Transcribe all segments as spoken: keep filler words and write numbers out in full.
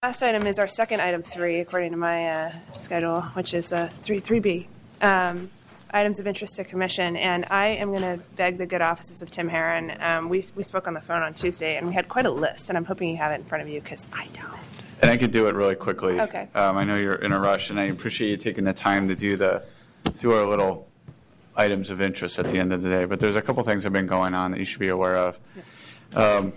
Last item is our second item three, according to my uh, schedule, which is uh, three three B, um, items of interest to commission. And I am going to beg the good offices of Tim Herron. Um, we we spoke on the phone on Tuesday, and we had quite a list. And I'm hoping you have it in front of you because I don't. And I could do it really quickly. Okay. Um, I know you're in a rush, and I appreciate you taking the time to do the do our little items of interest at the end of the day. But there's a couple things that have been going on that you should be aware of. Um,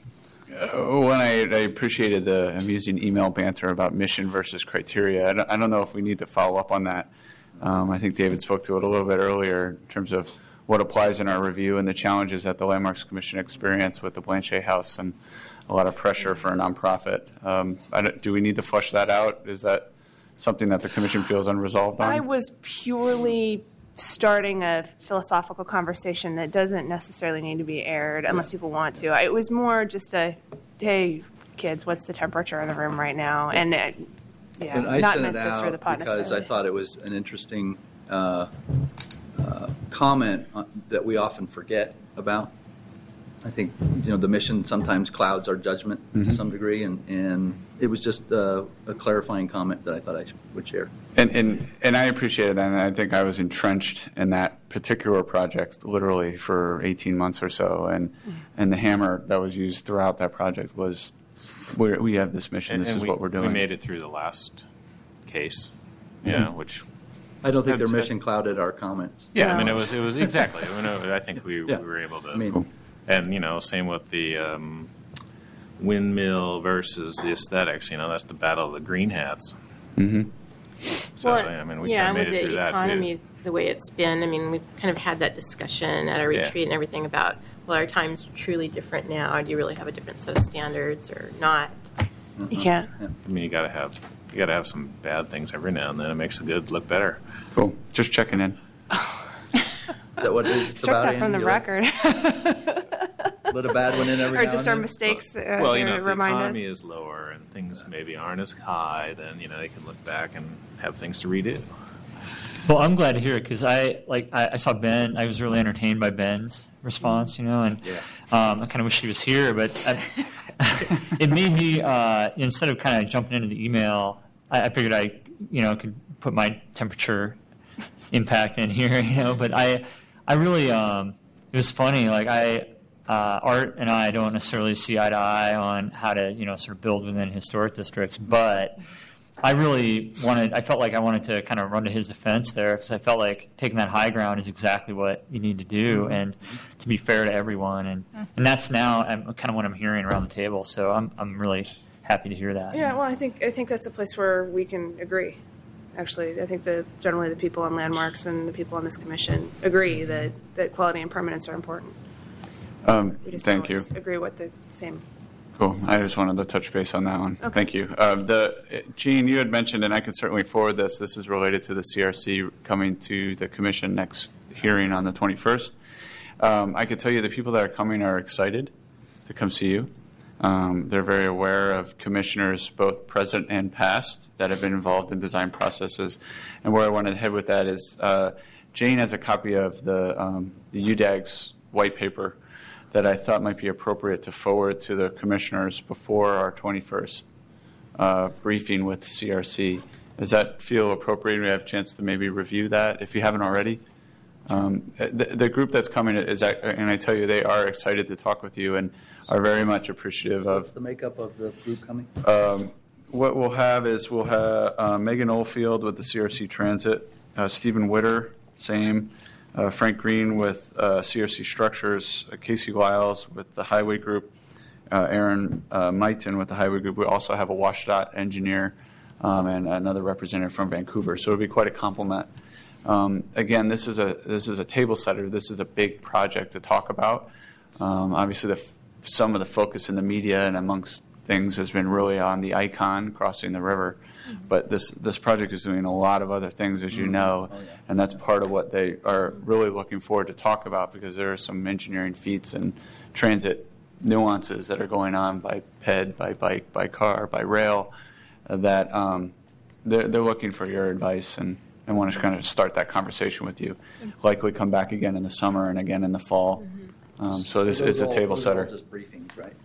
One, I, I appreciated the amusing email banter about mission versus criteria. I don't, I don't know if we need to follow up on that. Um, I think David spoke to it a little bit earlier in terms of what applies in our review and the challenges that the Landmarks Commission experienced with the Blanchet House and a lot of pressure for a nonprofit. Um, I don't, do we need to flush that out? Is that something that the Commission feels unresolved on? I was purely starting a philosophical conversation that doesn't necessarily need to be aired unless people want to. It was more just a, hey, kids, what's the temperature in the room right now? And, uh, yeah, and I not sent meant it to out stir the pot because necessarily. I thought it was an interesting uh, uh, comment that we often forget about. I think, you know, the mission sometimes clouds our judgment mm-hmm. to some degree, and, and it was just uh, a clarifying comment that I thought I should, would share. And, and and I appreciated that, and I think I was entrenched in that particular project literally for eighteen months or so, and mm-hmm. and the hammer that was used throughout that project was, we're, we have this mission, and, this and is we, what we're doing. We made it through the last case, yeah, mm-hmm. which... I don't think their mission clouded our comments. Yeah, no. I mean, it was, it was exactly, I, mean, I think we, yeah. we were able to... I mean, and, you know, same with the um, windmill versus the aesthetics, you know, that's the battle of the green hats. Mm-hmm. So, well, I mean, we yeah, kind of made with it through the that, economy too. the way it's been, I mean, we've kind of had that discussion at our retreat Yeah. and everything about, well, our time's truly different now. Do you really have a different set of standards or not? mm-hmm. You can't. Yeah. I mean, you got to have you got to have some bad things every now and then. It makes the good look better. Cool. Just checking in. Is that what it's Struck about? that from Andy? the You record. Like, let a bad one in every or now just and our then? mistakes uh, Well, you know, if the remind economy us. is lower and things maybe aren't as high, then, you know, they can look back and have things to redo. Well, I'm glad to hear it because I like I, I saw Ben. I was really entertained by Ben's response, you know, and Yeah. um, I kind of wish he was here, but I, it made me uh, instead of kind of jumping into the email, I, I figured I, you know, could put my temperature impact in here, you know. But I, I really, um, it was funny. Like I, uh, Art and I don't necessarily see eye to eye on how to, you know, sort of build within historic districts, but I really wanted, I felt like I wanted to kind of run to his defense there because I felt like taking that high ground is exactly what you need to do and to be fair to everyone. And, and that's now I'm, kind of what I'm hearing around the table. So I'm I'm really happy to hear that. Yeah, well, I think I think that's a place where we can agree. Actually, I think that generally the people on Landmarks and the people on this commission agree that, that quality and permanence are important. Um, We just thank don't you. always agree what the same. Cool. I just wanted to touch base on that one. Okay. Thank you. Uh, the Gene, you had mentioned, and I can certainly forward this. This is related to the C R C coming to the commission next hearing on the twenty-first. Um, I can tell you the people that are coming are excited to come see you. Um, they're very aware of commissioners, both present and past, that have been involved in design processes. And where I wanted to head with that is uh, Jane has a copy of the um, the U D A G's white paper that I thought might be appropriate to forward to the commissioners before our twenty-first uh, briefing with C R C. Does that feel appropriate? We have a chance to maybe review that if you haven't already. Um, the, the group that's coming is, and I tell you, they are excited to talk with you and are very much appreciative of. What's the makeup of the group coming? Um, what we'll have is we'll have uh, Megan Oldfield with the C R C Transit, uh, Stephen Witter, same. Uh, Frank Green with uh, C R C Structures, uh, Casey Wiles with the Highway Group, uh, Aaron uh, Mighton with the Highway Group. We also have a WashDOT engineer um, and another representative from Vancouver. So it'll be quite a complement. Um, again, this is a this is a table setter. This is a big project to talk about. Um, obviously, the f- some of the focus in the media and amongst things has been really on the icon crossing the river. But this this project is doing a lot of other things, as you know, Oh, yeah. and that's part of what they are really looking forward to talk about because there are some engineering feats and transit nuances that are going on by P E D, by bike, by car, by rail, uh, that um, they're, they're looking for your advice and, and want to kind of start that conversation with you. Likely come back again in the summer and again in the fall. Um, so this Those it's a are all- table those are all setter. just briefings, right?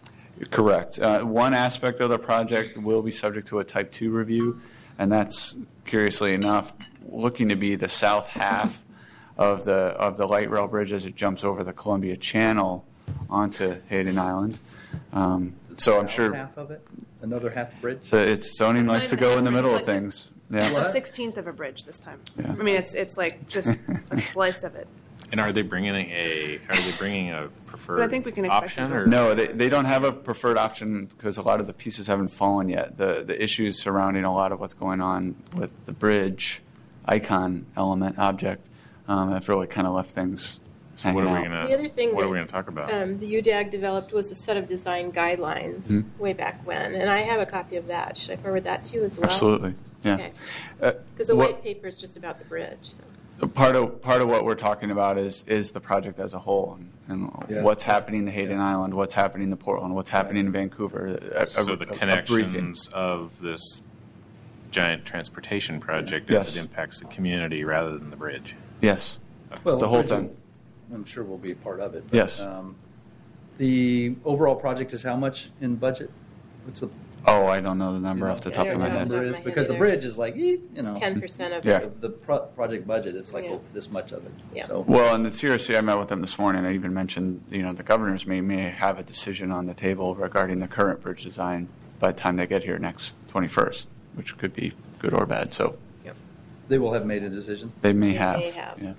Correct. Uh, one aspect of the project will be subject to a type two review, and that's, curiously enough, looking to be the south half of the of the light rail bridge as it jumps over the Columbia Channel onto Hayden Island. Um, so I'm sure half of it, another half bridge. so it's zoning likes to go in the middle of things. Yeah. A What? sixteenth of a bridge this time. Yeah. I mean, it's it's like just a slice of it. And are they bringing a are they bringing a preferred But I think we can expect option them to. or No, they, they don't have a preferred option because a lot of the pieces haven't fallen yet. The the issues surrounding a lot of what's going on with the bridge icon element object um, have really kind of left things So hanging what are we out. gonna The other thing what are that, we gonna talk about? Um, the U D A G developed was a set of design guidelines Mhm. way back when, and I have a copy of that. Should I forward that to you as well? Absolutely, yeah. Okay. Uh, Because the what- white paper is just about the bridge. So. Part of part of what we're talking about is is the project as a whole and, and Yeah. what's happening to Hayden Island, what's happening to Portland, what's happening in Vancouver. A, a- so a- the a briefing. connections of this giant transportation project Yes. as it impacts the community rather than the bridge. Yes, Well, the whole bridge thing. will- I'm sure we'll be a part of it. but, Yes. Um, the overall project is how much in budget? What's the Oh, I don't know the number you off the know, top I of don't my know. head. number is? Top of my head Because the either. bridge is like, eh, you know, It's ten percent of Yeah. it. of the pro- project budget. It's like Yeah. well, this much of it. Yeah. So Well, and the C R C, I met with them this morning. I even mentioned, you know, the governors may may have a decision on the table regarding the current bridge design by the time they get here next twenty-first, which could be good or bad. So Yep. they will have made a decision. they may They have. may have. Yeah.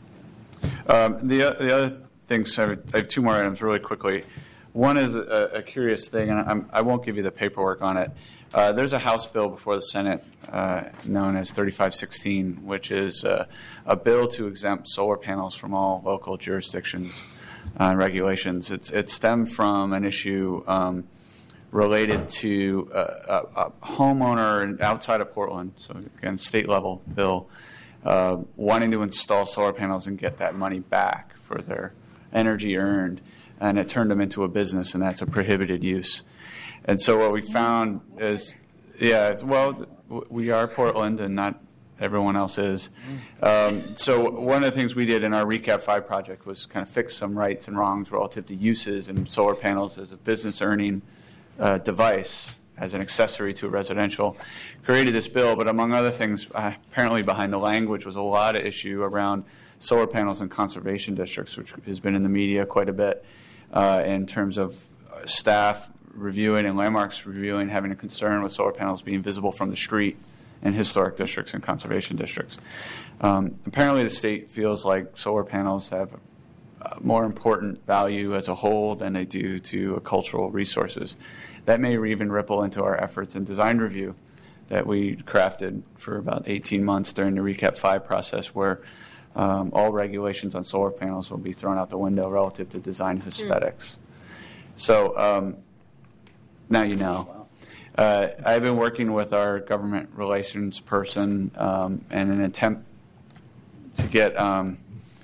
Um, the o- the other things, I have I have two more items really quickly. One is a, a curious thing, and I'm, I won't give you the paperwork on it. Uh, there's a House bill before the Senate uh, known as thirty-five sixteen, which is uh, a bill to exempt solar panels from all local jurisdictions uh, and regulations. It's it stemmed from an issue um, related to a, a, a homeowner outside of Portland, so again, state level bill, uh, wanting to install solar panels and get that money back for their energy earned, and it turned them into a business, and that's a prohibited use. And so what we found is, yeah, it's, well, w- we are Portland, and not everyone else is. Um, so one of the things we did in our Recap five project was kind of fix some rights and wrongs relative to uses and solar panels as a business earning uh, device, as an accessory to a residential. Created this bill, but among other things, uh, apparently behind the language was a lot of issue around solar panels in conservation districts, which has been in the media quite a bit uh, in terms of uh, staff reviewing and landmarks reviewing, having a concern with solar panels being visible from the street in historic districts and conservation districts. Um, apparently the state feels like solar panels have uh, more important value as a whole than they do to uh, cultural resources. That may even ripple into our efforts in design review that we crafted for about eighteen months during the Recap five process, where um, all regulations on solar panels will be thrown out the window relative to design aesthetics. So um, now you know. Uh, I've been working with our government relations person um, in an attempt to get um,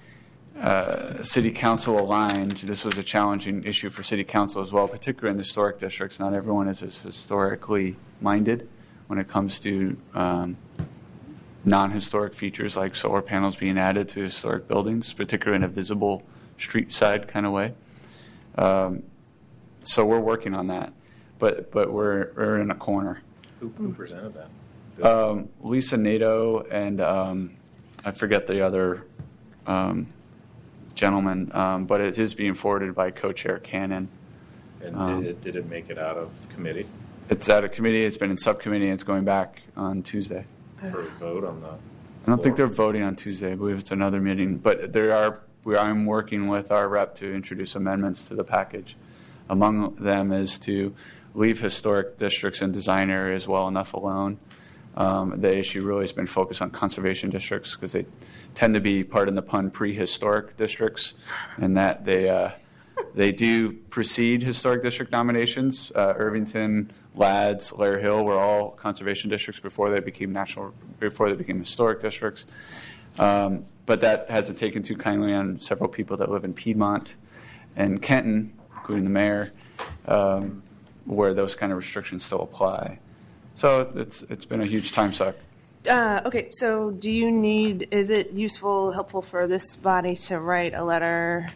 uh, city council aligned. This was a challenging issue for city council as well, particularly in the historic districts. Not everyone is as historically minded when it comes to um, non-historic features like solar panels being added to historic buildings, particularly in a visible street side kind of way. Um, so we're working on that, but but we're we're in a corner. Who, who presented that? Um, Lisa Nato and um, I forget the other um, gentleman, um, but it is being forwarded by co-chair Cannon. And um, did, it, did it make it out of committee It's out of committee. It's been in subcommittee. And it's going back on Tuesday. for a vote on the? I don't think they're voting on Tuesday. I believe it's another meeting. But there are. We I'm working with our rep to introduce amendments to the package. Among them is to leave historic districts and design areas well enough alone. Um, the issue really has been focused on conservation districts because they tend to be, pardon the pun, prehistoric districts, and that they uh, they do precede historic district nominations. Uh, Irvington, Lads, Lair Hill were all conservation districts before they became national, before they became historic districts. Um, but that hasn't taken too kindly on several people that live in Piedmont and Kenton, including the mayor, um, where those kind of restrictions still apply. So it's it's been a huge time suck. Uh, okay, so do you need, is it useful, helpful for this body to write a letter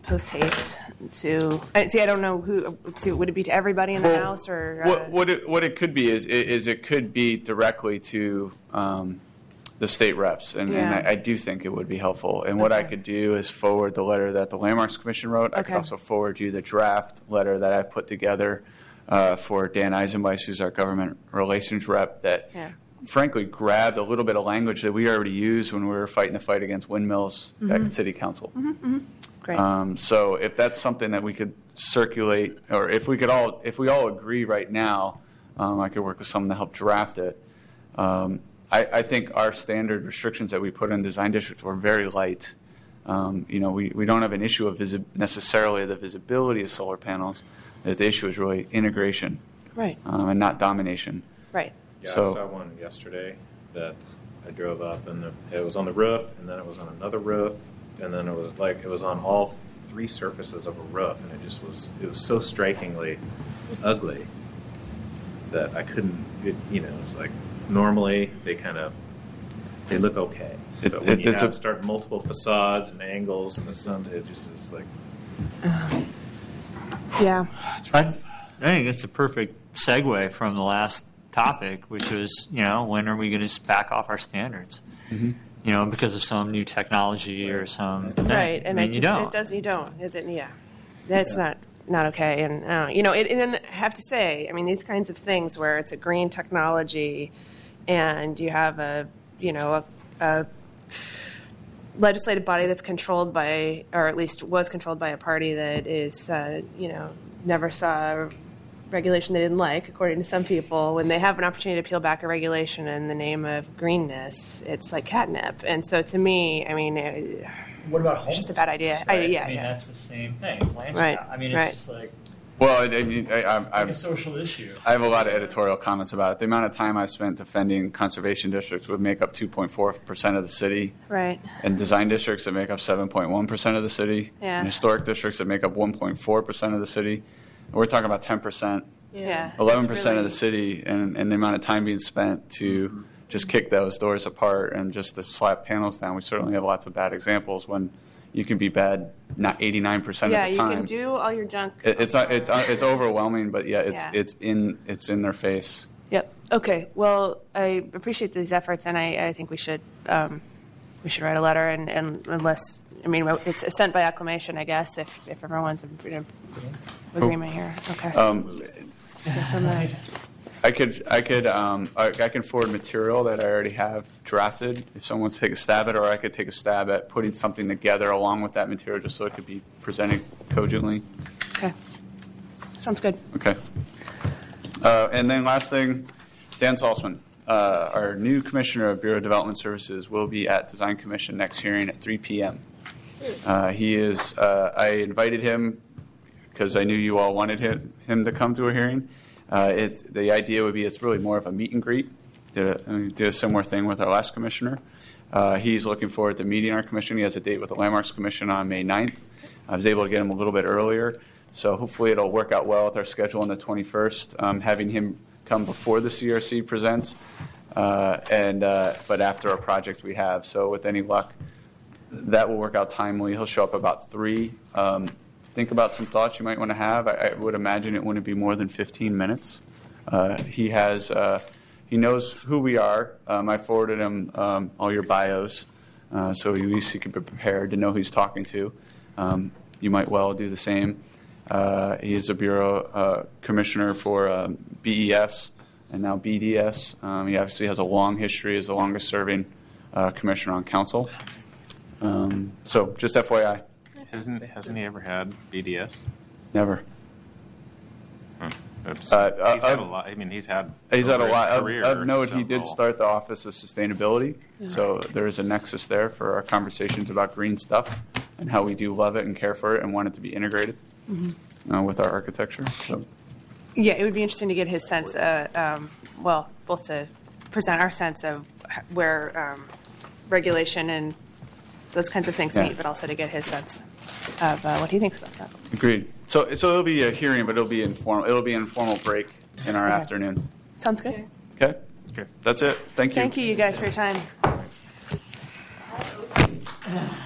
post haste to, I see, I don't know who, see, would it be to everybody in the Well, House or? uh, What, what, it, what it could be is, is it could be directly to um, the state reps, and, and Yeah. I, I do think it would be helpful. And what I Okay. could do is forward the letter that the Landmarks Commission wrote. I could Okay. also forward you the draft letter that I put together uh, for Dan Eisenweiss, who's our government relations rep, that Yeah. frankly grabbed a little bit of language that we already used when we were fighting the fight against windmills at City Council. Great. Um, so if that's something that we could circulate, or if we could all, if we all agree right now, um, I could work with someone to help draft it. Um, I, I think our standard restrictions that we put in design districts were very light. Um, you know, we, we don't have an issue of visi- necessarily the visibility of solar panels. The issue is really integration Right, um, and not domination. right. Yeah, So- I saw one yesterday that I drove up, and the, it was on the roof, and then it was on another roof, and then it was like it was on all three surfaces of a roof, and it just was it was so strikingly ugly that I couldn't. It, you know, it's like normally they kind of they look okay, It- but when it- you it's have a- start multiple facades and angles and the sun, it just is like Yeah, I, I think it's a perfect segue from the last topic, which was, you know, when are we going to back off our standards? You know, because of some new technology or some thing. right, and I it mean, you just, don't. it does, you don't, is it, yeah. That's not, not okay, and, uh, you know, it, and then I have to say, I mean, these kinds of things where it's a green technology and you have a, you know, a, a legislative body that's controlled by, or at least was controlled by a party that is, uh, you know, never saw regulation they didn't like, according to some people. When they have an opportunity to peel back a regulation in the name of greenness, it's like catnip. And so to me, I mean, uh, What about It's just a bad idea. I- Right? yeah, I mean, yeah. that's the same thing. Land Right, share. I mean, it's right. just like, Well, I, I, I, like I'm, a social issue. I have a lot of editorial comments about it. The amount of time I've spent defending conservation districts would make up two point four percent of the city, right, and design districts that make up seven point one percent of the city, Yeah. and historic districts that make up one point four percent of the city. And we're talking about ten percent, yeah. eleven It's percent of really- the city, and, and the amount of time being spent to just kick those doors apart and just to slap panels down. We certainly have lots of bad examples when you can be bad not eighty-nine percent Yeah, of the you time. can do all your junk. It- it's uh, it's uh, it's overwhelming, but yeah, it's Yeah. it's in it's in their face. Yep. Okay. Well, I appreciate these efforts, and I, I think we should um, we should write a letter, and, and unless I mean it's sent by acclamation, I guess, if if everyone's in in agreement here. Okay. Um, Yes, I'm right. I could I could um, I, I can forward material that I already have drafted if someone wants to take a stab at it, or I could take a stab at putting something together along with that material just so it could be presented cogently. Okay. Sounds good. Okay. Uh, and then last thing, Dan Salzman, uh, our new commissioner of Bureau of Development Services, will be at Design Commission next hearing at three p.m. Uh, he is. Uh, I invited him because I knew you all wanted him, him to come to a hearing. Uh, it's, the idea would be it's really more of a meet and greet. Did a, did a similar thing with our last commissioner. Uh, he's looking forward to meeting our commission. He has a date with the Landmarks Commission on May ninth. I was able to get him a little bit earlier, so hopefully it'll work out well with our schedule on the twenty-first, um, having him come before the C R C presents, uh, and uh, but after a project we have. So with any luck, that will work out timely. He'll show up about three. Um, think about some thoughts you might want to have. I, I would imagine it wouldn't be more than fifteen minutes. Uh, he has, uh, he knows who we are. Um, I forwarded him um, all your bios, uh, so at least he could be prepared to know who he's talking to. Um, you might well do the same. Uh, he is a bureau uh, commissioner for um, B E S and now B D S. Um, he obviously has a long history as the longest serving uh, commissioner on council. Um, so just F Y I, hasn't hasn't he ever had B D S? never. Hmm. It's- Uh, uh, he's had a uh, lot. I mean, he's had. He's had a over his lot. Of, career of note, he did several- start the Office of Sustainability, so there is a nexus there for our conversations about green stuff and how we do love it and care for it and want it to be integrated uh, with our architecture. So, Yeah, it would be interesting to get his sense, uh, um, well, both to present our sense of h- where um, regulation and those kinds of things Yeah. meet, but also to get his sense of uh, what he thinks about that. agreed. So, so it'll be a hearing, but it'll be informal. It'll be an informal break in our Okay. afternoon. Sounds good. Okay, Okay. that's it. Thank you. Thank you, you guys, for your time.